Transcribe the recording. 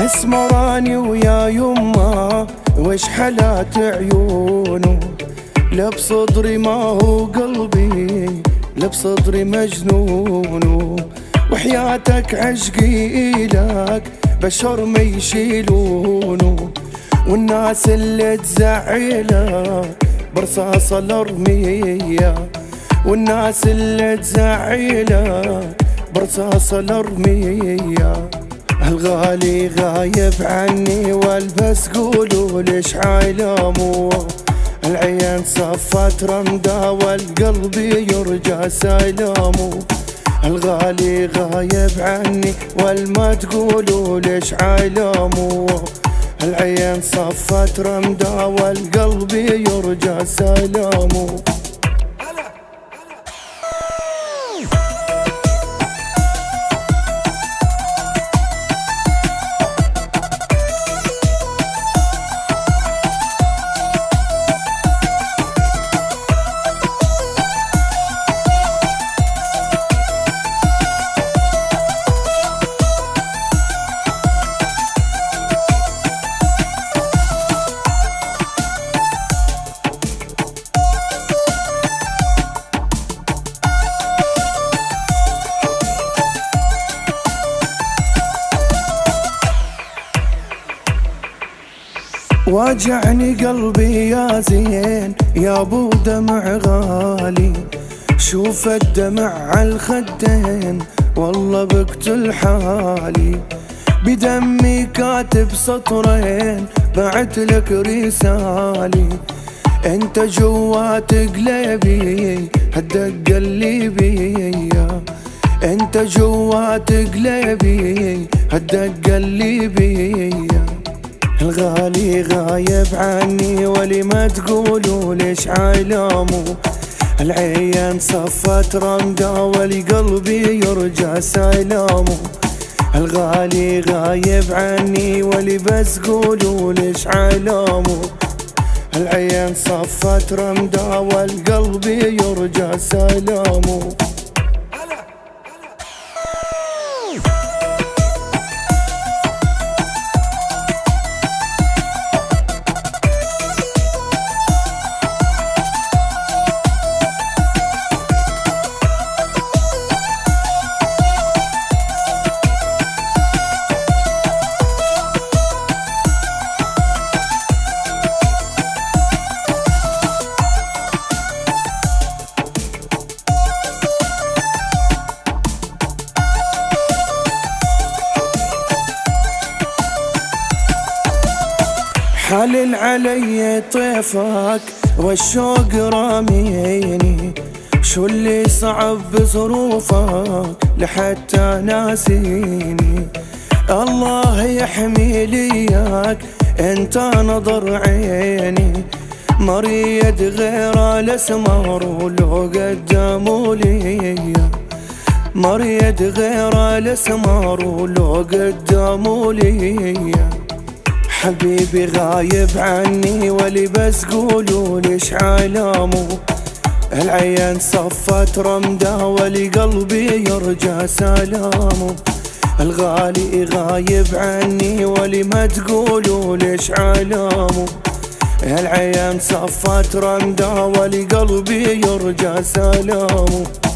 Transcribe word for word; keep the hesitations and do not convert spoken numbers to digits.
اسمراني ويا يمه وش حلات عيونه، لا بصدري ما هو قلبي لا بصدري مجنونه، وحياتك عشقي لك بشر ما يشيلونه، والناس اللي تزعلك برصاصة الارمية، والناس اللي تزعلك برصاصة الارمية. الغالي غايب عني والبس قولوا ليش عايلامه، العين صفت رمده والقلب يرجى سلامه. الغالي غايب عني والما تقولوا ليش عايلامه، العين صفت رمده والقلب يرجى سلامه. واجعني قلبي يا زين يا ابو دمع غالي، شوف الدمع عالخدين والله بقتل حالي، بدمي كاتب سطرين بعتلك رسالي، انت جوات قلبي هالدقة اللي بيا، انت جوات قلبي هالدقة اللي بيا. الغالي غايب عني ولي ما تقولوا ليش عايلامه، العين صفت رمده ولي قلبي يرجى سلامه. الغالي غايب عني ولي بس قولوا ليش عايلامه، العين صفت رمده والقلب يرجى سلامه. حلل علي طيفك والشوق راميني، شو اللي صعب بظروفك لحتى ناسيني، الله يحمي ليك انت نظر عيني، مريد غير الاسمر ولو قدموا لي، مريد غير الاسمر ولو قدموا لي. حبيبي غايب عني ولي بس قولوا ليش عايلامه، العين صفت رمده ولي قلبي يرجى سلامه. الغالي غايب عني ولي ما تقولوا ليش عايلامه، العين صفت رمده ولي قلبي يرجى سلامه.